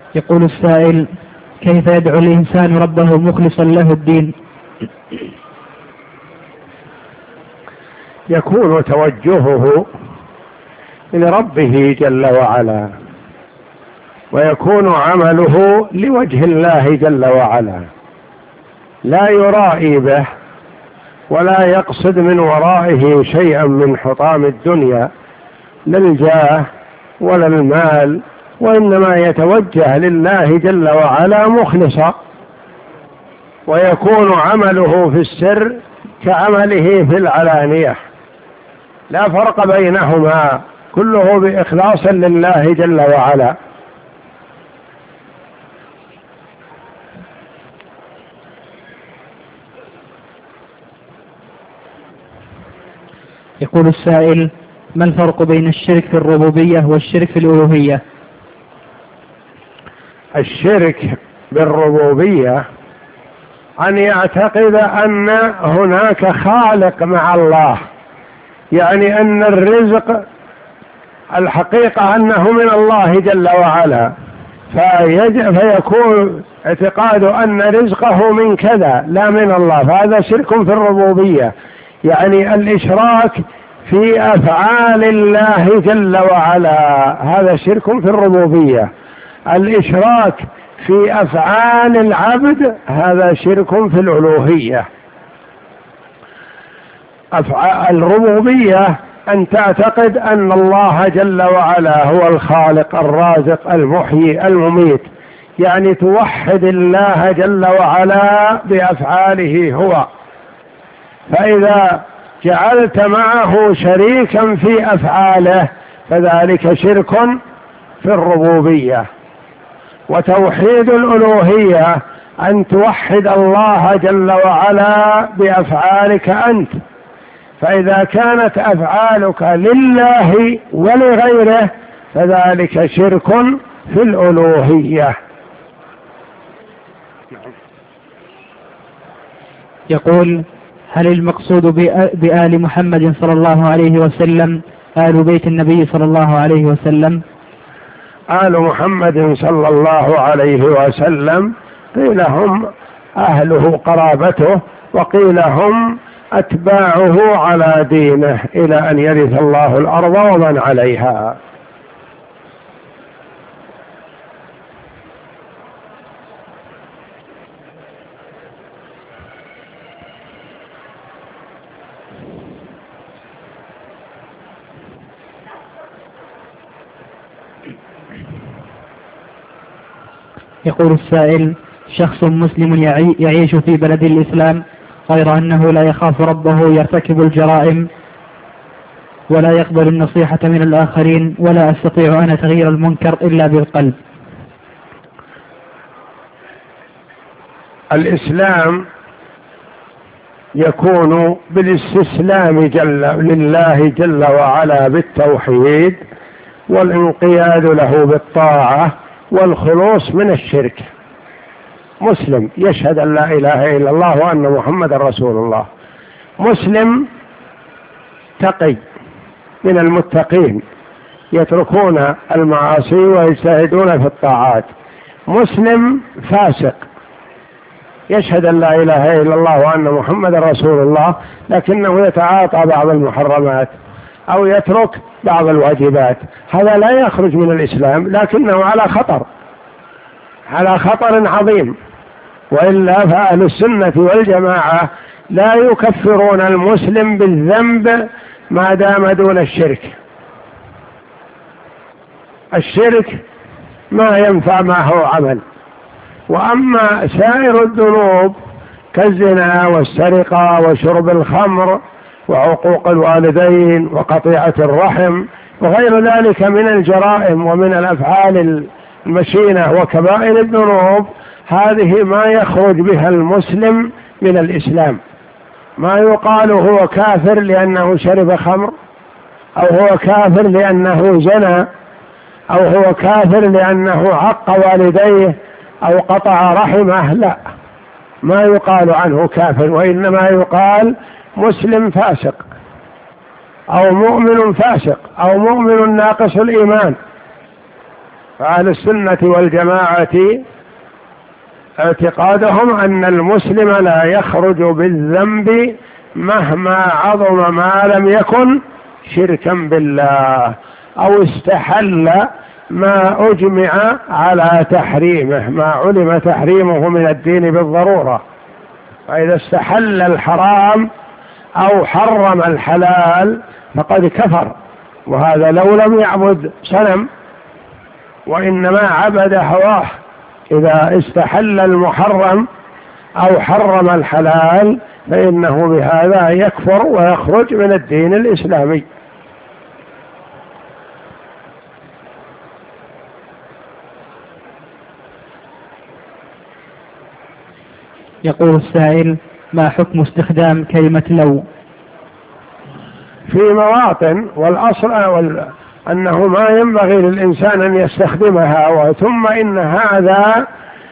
يقول السائل: كيف يدعو الإنسان ربه مخلصا له الدين؟ يكون توجهه لربه جل وعلا، ويكون عمله لوجه الله جل وعلا، لا يرائي به ولا يقصد من ورائه شيئا من حطام الدنيا، لا الجاه ولا المال، وإنما يتوجه لله جل وعلا مخلصا، ويكون عمله في السر كعمله في العلانية، لا فرق بينهما، كله بإخلاص لله جل وعلا. يقول السائل: ما الفرق بين الشرك في الربوبية والشرك في الألوهية؟ الشرك بالربوبية أن يعتقد أن هناك خالق مع الله، يعني أن الرزق الحقيقة أنه من الله جل وعلا، فيكون اعتقاد أن رزقه من كذا لا من الله، فهذا شرك في الربوبية، يعني الإشراك في أفعال الله جل وعلا، هذا شرك في الربوبية. الإشراك في أفعال العبد هذا شرك في الألوهية. أفعال الربوبية أن تعتقد أن الله جل وعلا هو الخالق الرازق المحيي المميت، يعني توحد الله جل وعلا بأفعاله هو، فإذا جعلت معه شريكا في أفعاله فذلك شرك في الربوبية. وتوحيد الألوهية أن توحد الله جل وعلا بأفعالك أنت، فإذا كانت أفعالك لله ولغيره فذلك شرك في الألوهية. يقول: هل المقصود بآل محمد صلى الله عليه وسلم آل بيت النبي صلى الله عليه وسلم؟ آل محمد صلى الله عليه وسلم قيل هم أهله قرابته، وقيل هم أتباعه على دينه إلى أن يرث الله الأرض ومن عليها. يقول السائل: شخص مسلم يعيش في بلد الإسلام غير أنه لا يخاف ربه، يرتكب الجرائم ولا يقبل النصيحة من الآخرين، ولا أستطيع أن أتغير المنكر إلا بالقلب. الإسلام يكون بالاستسلام جل لله جل وعلا بالتوحيد، والانقياد له بالطاعة، والخلوص من الشرك. مسلم يشهد أن لا إله إلا الله وأن محمد رسول الله، مسلم تقي من المتقين يتركون المعاصي ويجتهدون في الطاعات، مسلم فاسق يشهد أن لا إله إلا الله وأن محمد رسول الله لكنه يتعاطى بعض المحرمات أو يترك بعض الواجبات، هذا لا يخرج من الإسلام لكنه على خطر، على خطر عظيم. وإلا فأهل السنة والجماعة لا يكفرون المسلم بالذنب ما دام دون الشرك. الشرك ما ينفع معه عمل، وأما سائر الذنوب كالزنا والسرقة وشرب الخمر وعقوق الوالدين وقطيعة الرحم وغير ذلك من الجرائم ومن الأفعال المشينة وكبائر الذنوب، هذه ما يخرج بها المسلم من الإسلام. ما يقال هو كافر لأنه شرب خمر، أو هو كافر لأنه زنى، أو هو كافر لأنه عق والديه أو قطع رحمه، لا، ما يقال عنه كافر، وإنما يقال مسلم فاسق أو مؤمن فاسق أو مؤمن ناقص الإيمان. فأهل السنة والجماعة اعتقادهم أن المسلم لا يخرج بالذنب مهما عظم ما لم يكن شركا بالله أو استحل ما أجمع على تحريمه، ما علم تحريمه من الدين بالضرورة. فإذا استحل الحرام أو حرم الحلال فقد كفر، وهذا لو لم يعبد صنم وإنما عبد هواه. إذا استحل المحرم أو حرم الحلال فإنه بهذا يكفر ويخرج من الدين الإسلامي. يقول السائل: ما حكم استخدام كلمة لو؟ في مواطن، والأصل أنه ما ينبغي للإنسان أن يستخدمها، ثم إن هذا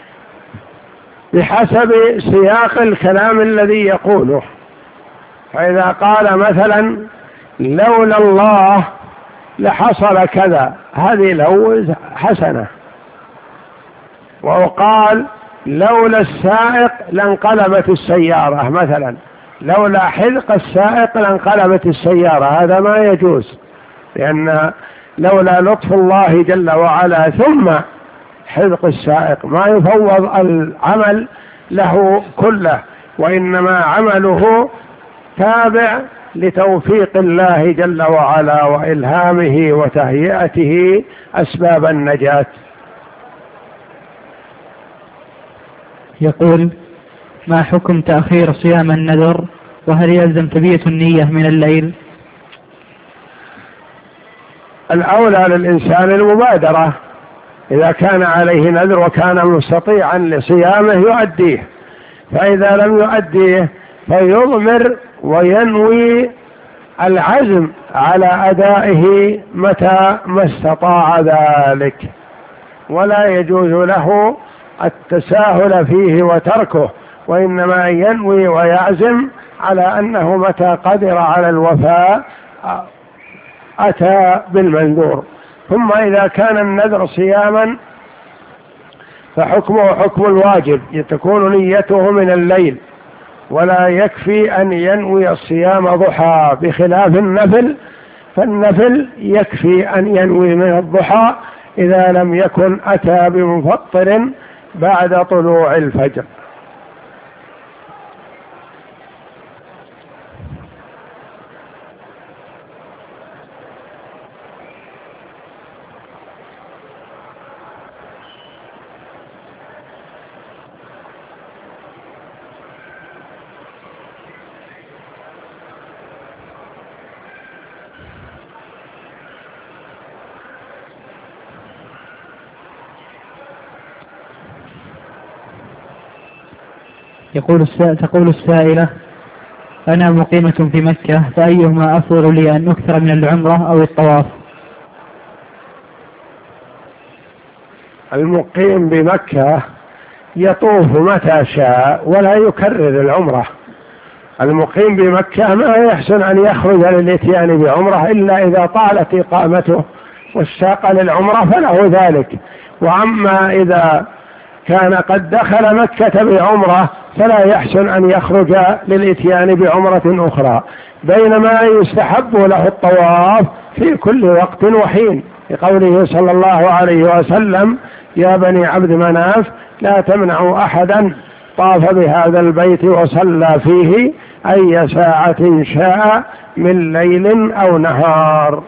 بحسب سياق الكلام الذي يقوله. فإذا قال مثلا لولا الله لحصل كذا، هذه لو حسنة. وقال لولا السائق لانقلبت السيارة، مثلا لولا حذق السائق لانقلبت السيارة، هذا ما يجوز، لأن لولا لطف الله جل وعلا ثم حذق السائق، ما يفوض العمل له كله، وإنما عمله تابع لتوفيق الله جل وعلا وإلهامه وتهيئته أسباب النجاة. يقول: ما حكم تأخير صيام النذر، وهل يلزم تبية النية من الليل؟ الأولى للإنسان المبادرة، إذا كان عليه نذر وكان مستطيعا لصيامه يؤديه، فإذا لم يؤديه فيضمر وينوي العزم على أدائه متى ما استطاع ذلك، ولا يجوز له التساهل فيه وتركه، وإنما ينوي ويعزم على أنه متى قدر على الوفاء أتى بالمنذور. ثم إذا كان النذر صياما فحكمه حكم الواجب، تكون نيته من الليل، ولا يكفي أن ينوي الصيام ضحى، بخلاف النفل، فالنفل يكفي أن ينوي من الضحى إذا لم يكن أتى بمفطر بعد طلوع الفجر. يقول السائل تقول السائلة: أنا مقيمة في مكة، فأيهما أفضل لي، أن أكثر من العمرة أو الطواف؟ المقيم بمكة يطوف متى شاء ولا يكرر العمرة. المقيم بمكة ما يحسن أن يخرج للإتيان بعمرة إلا إذا طالت إقامته واشتاق للعمرة فله ذلك. وأما إذا كان قد دخل مكة بعمرة فلا يحسن أن يخرج للإتيان بعمرة أخرى، بينما يستحب له الطواف في كل وقت وحين، لقوله صلى الله عليه وسلم: يا بني عبد مناف لا تمنعوا أحدا طاف بهذا البيت وصلى فيه أي ساعة شاء من ليل أو نهار.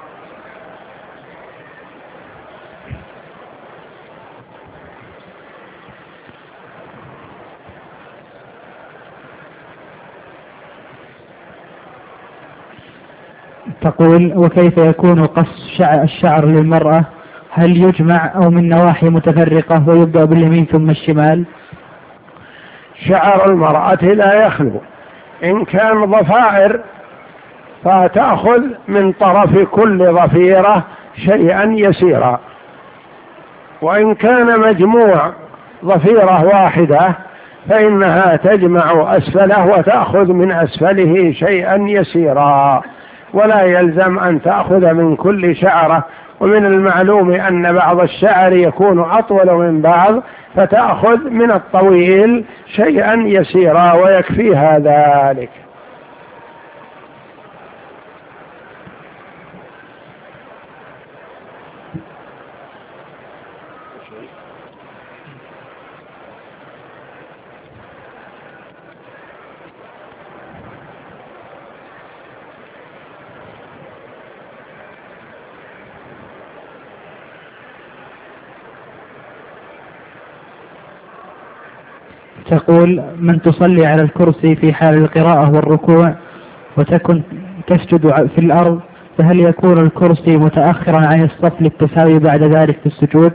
تقول: وكيف يكون قص الشعر للمرأة؟ هل يجمع أو من نواحي متفرقة ويبدأ باليمين ثم الشمال؟ شعر المرأة لا يخلو، إن كان ضفائر فتأخذ من طرف كل ضفيرة شيئا يسيرا، وإن كان مجموع ضفيرة واحدة فإنها تجمع أسفله وتأخذ من أسفله شيئا يسيرا، ولا يلزم أن تأخذ من كل شعرة ومن المعلوم أن بعض الشعر يكون أطول من بعض، فتأخذ من الطويل شيئا يسيرا ويكفيها ذلك. تقول: من تصلي على الكرسي في حال القراءة والركوع وتكن تسجد في الأرض، فهل يكون الكرسي متأخرا عن الصف للتساوي بعد ذلك في السجود؟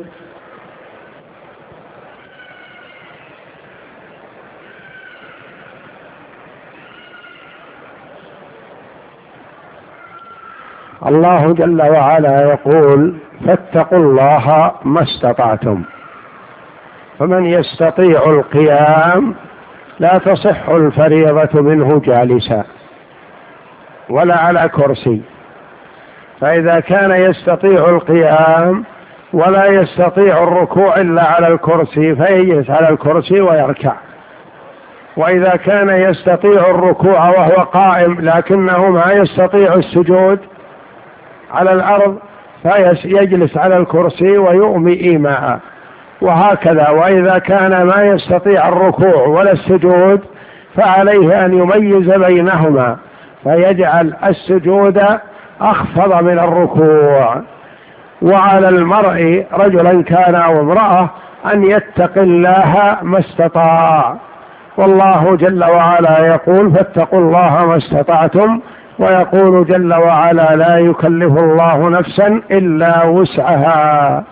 الله جل وعلا يقول: فاتقوا الله ما استطعتم. فمن يستطيع القيام لا تصح الفريضة منه جالسا ولا على كرسي، فإذا كان يستطيع القيام ولا يستطيع الركوع إلا على الكرسي فيجلس على الكرسي ويركع، وإذا كان يستطيع الركوع وهو قائم لكنه ما يستطيع السجود على الأرض فيجلس على الكرسي ويؤمي إيماء، وهكذا. وإذا كان ما يستطيع الركوع ولا السجود فعليه أن يميز بينهما، فيجعل السجود أخفض من الركوع. وعلى المرء رجلا كان أو امرأة أن يتقي الله ما استطاع، والله جل وعلا يقول: فاتقوا الله ما استطعتم، ويقول جل وعلا: لا يكلف الله نفسا إلا وسعها.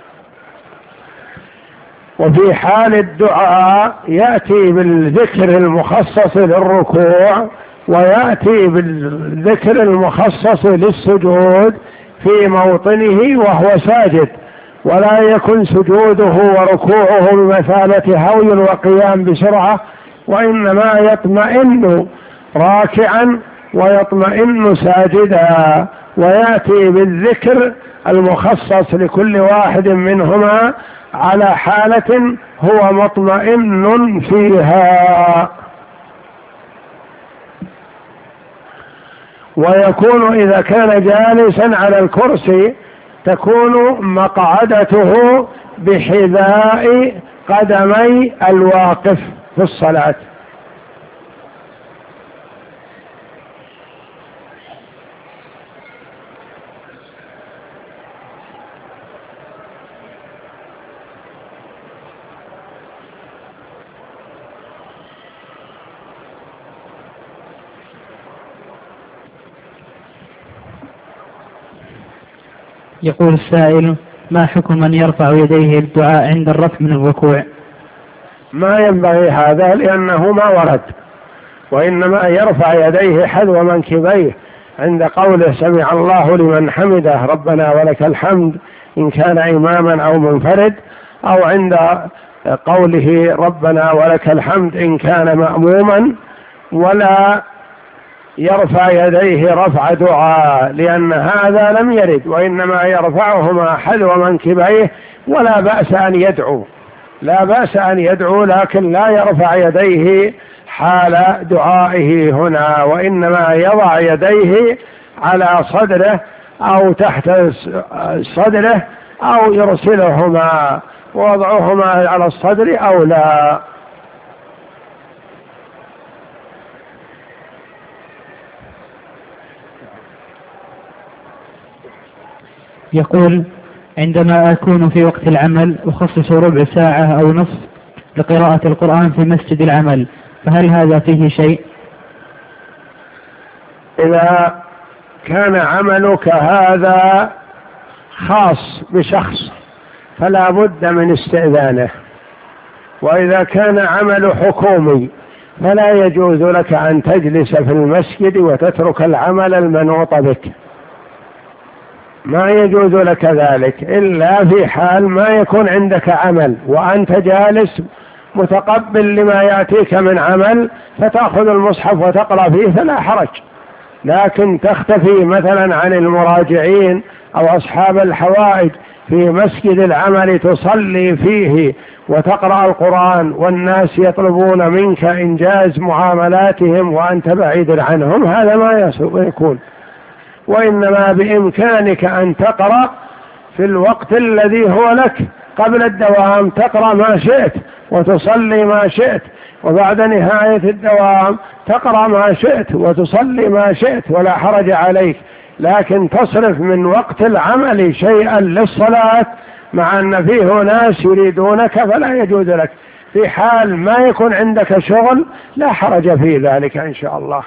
وفي حال الدعاء يأتي بالذكر المخصص للركوع ويأتي بالذكر المخصص للسجود في موطنه وهو ساجد، ولا يكن سجوده وركوعه بمثابة هوي وقيام بسرعة، وإنما يطمئن راكعا ويطمئن ساجدا، ويأتي بالذكر المخصص لكل واحد منهما على حالة هو مطمئن فيها. ويكون إذا كان جالسا على الكرسي تكون مقعدته بحذاء قدمي الواقف في الصلاة. يقول السائل: ما حكم من يرفع يديه للدعاء عند الرفع من الركوع؟ ما ينبغي هذا لأنه ما ورد، وإنما يرفع يديه حذو منكبيه عند قوله: سمع الله لمن حمده ربنا ولك الحمد، إن كان إماما أو منفرد، أو عند قوله ربنا ولك الحمد إن كان مأموما. ولا يرفع يديه رفع دعاء لأن هذا لم يرد، وإنما يرفعهما حذو منكبيه، ولا بأس أن يدعو لا بأس أن يدعو لكن لا يرفع يديه حال دعائه هنا، وإنما يضع يديه على صدره أو تحت صدره أو يرسلهما، ووضعهما على الصدر أو لا. يقول: عندما أكون في وقت العمل أخصص ربع ساعة أو نصف لقراءة القرآن في مسجد العمل، فهل هذا فيه شيء؟ إذا كان عملك هذا خاص بشخص فلا بد من استئذانه، وإذا كان عمل حكومي فلا يجوز لك أن تجلس في المسجد وتترك العمل المنوط بك، ما يجوز لك ذلك إلا في حال ما يكون عندك عمل وأنت جالس متقبل لما يأتيك من عمل، فتأخذ المصحف وتقرأ فيه فلا حرج. لكن تختفي مثلا عن المراجعين أو أصحاب الحوائج في مسجد العمل تصلي فيه وتقرأ القرآن والناس يطلبون منك إنجاز معاملاتهم وأنت بعيد عنهم، هذا ما يكون. وإنما بإمكانك أن تقرأ في الوقت الذي هو لك قبل الدوام، تقرأ ما شئت وتصلي ما شئت، وبعد نهاية الدوام تقرأ ما شئت وتصلي ما شئت، ولا حرج عليك. لكن تصرف من وقت العمل شيئا للصلاة مع أن فيه ناس يريدونك فلا يجوز لك. في حال ما يكون عندك شغل لا حرج في ذلك إن شاء الله.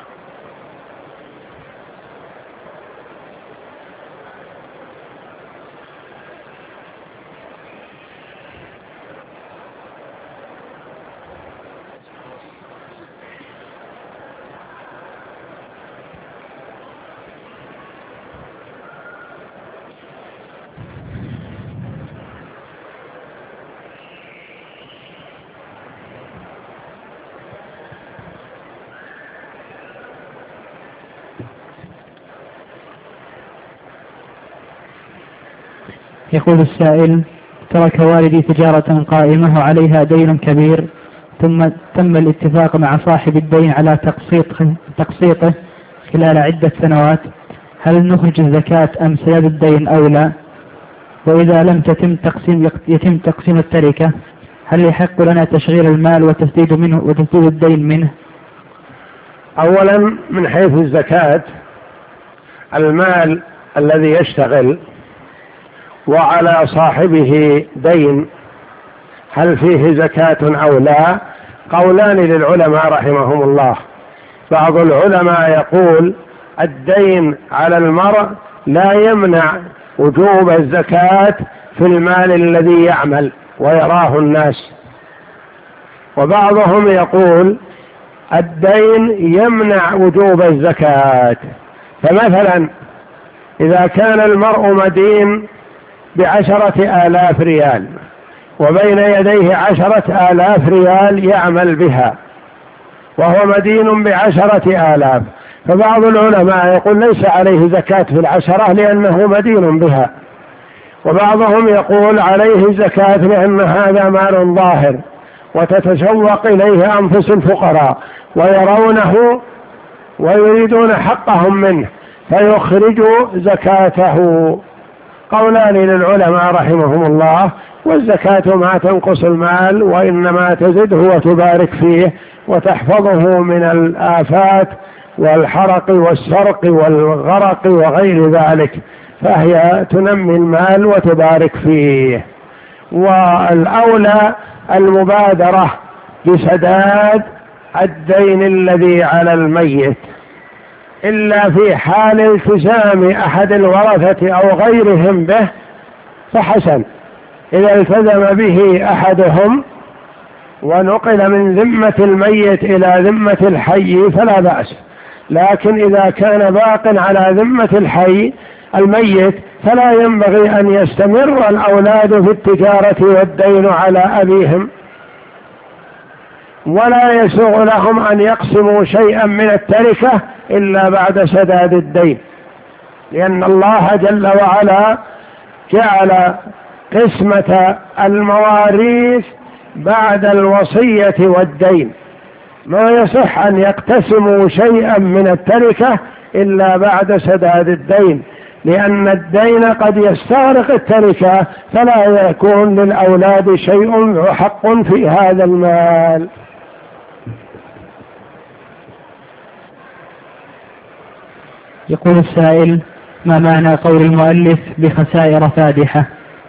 يقول السائل: ترك والدي تجارة قائمة وعليها دين كبير، ثم تم الاتفاق مع صاحب الدين على تقسيط تقسيطه خلال عدة سنوات، هل نخرج الزكاة أم سداد الدين أو لا؟ وإذا لم تتم تقسيم يتم تقسيم التركة، هل يحق لنا تشغيل المال وتسديد منه وتسديد الدين منه؟ أولا من حيث الزكاة، المال الذي يشتغل وعلى صاحبه دين هل فيه زكاة أو لا؟ قولان للعلماء رحمهم الله. بعض العلماء يقول الدين على المرء لا يمنع وجوب الزكاة في المال الذي يعمل ويراه الناس، وبعضهم يقول الدين يمنع وجوب الزكاة. فمثلا إذا كان المرء مدين بعشرة آلاف ريال وبين يديه عشرة آلاف ريال يعمل بها وهو مدين بعشرة آلاف، فبعض العلماء يقول ليس عليه زكاة في العشرة لأنه مدين بها، وبعضهم يقول عليه زكاة لأن هذا مال ظاهر وتتشوق إليه أنفس الفقراء ويرونه ويريدون حقهم منه فيخرجوا زكاته. قولان للعلماء رحمهم الله. والزكاة ما تنقص المال وإنما تزده وتبارك فيه وتحفظه من الآفات والحرق والسرق والغرق وغير ذلك، فهي تنمي المال وتبارك فيه. والأولى المبادرة بسداد الدين الذي على الميت، إلا في حال التزام أحد الورثة أو غيرهم به فحسن، إذا التزم به أحدهم ونقل من ذمة الميت إلى ذمة الحي فلا بأس، لكن إذا كان باق على ذمة الحي الميت فلا ينبغي أن يستمر الأولاد في التجارة والدين على أبيهم، ولا يسوغ لهم أن يقسموا شيئا من التركة إلا بعد سداد الدين، لأن الله جل وعلا جعل قسمة المواريث بعد الوصية والدين، ما يصح أن يقتسموا شيئا من التركة إلا بعد سداد الدين، لأن الدين قد يستغرق التركة فلا يكون للأولاد شيء حق في هذا المال. يقول السائل: ما معنى قول المؤلف بخسائر فادحة؟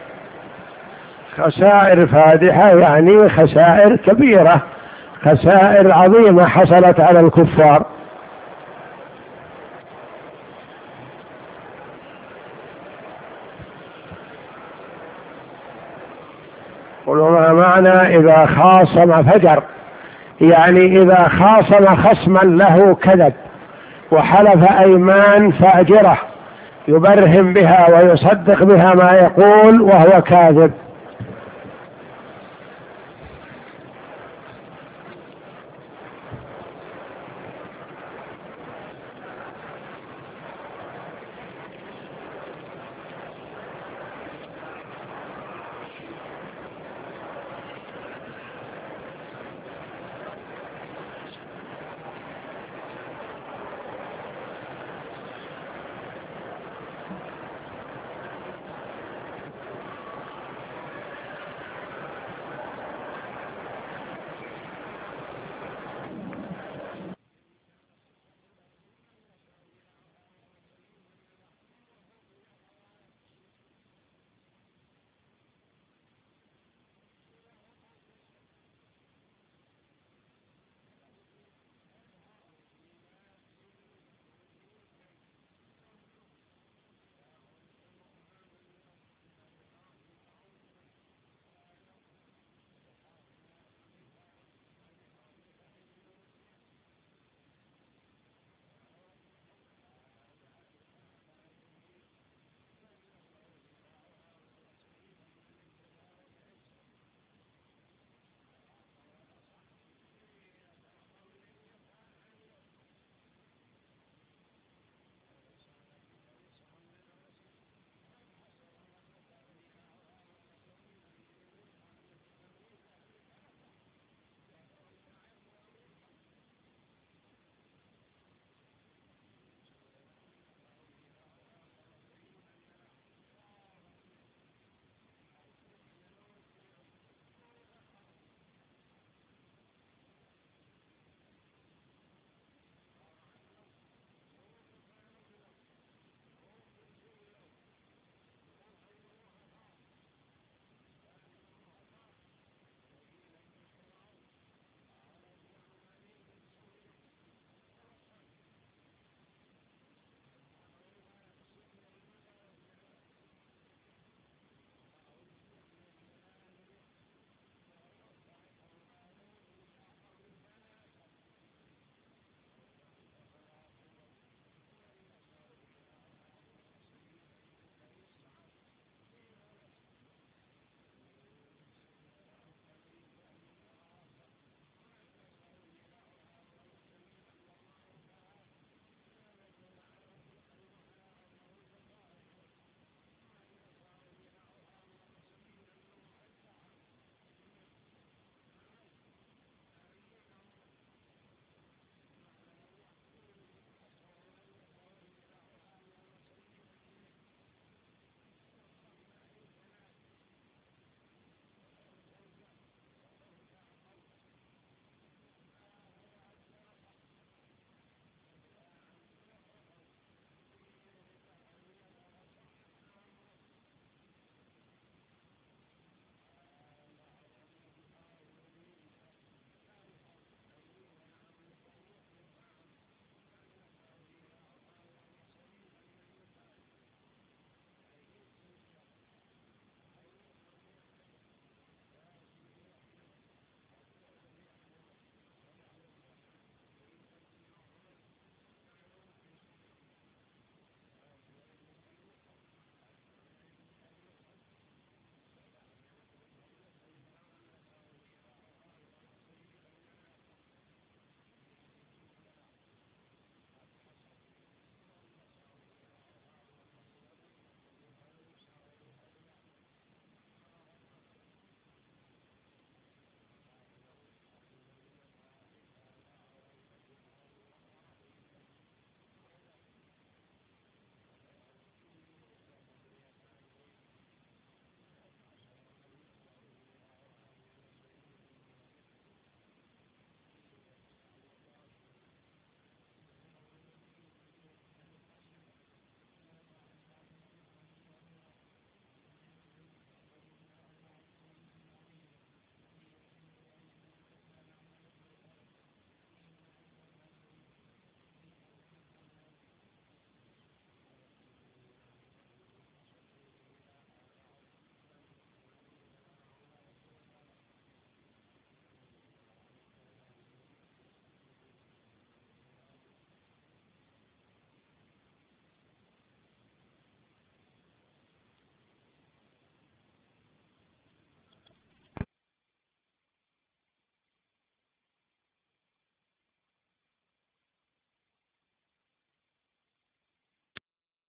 خسائر فادحة يعني خسائر كبيرة، خسائر عظيمة حصلت على الكفار. وما معنى إذا خاصم فجر؟ يعني إذا خاصم خصما له كذب وحلف أيمان فاجرة يبرهن بها ويصدق بها ما يقول وهو كاذب،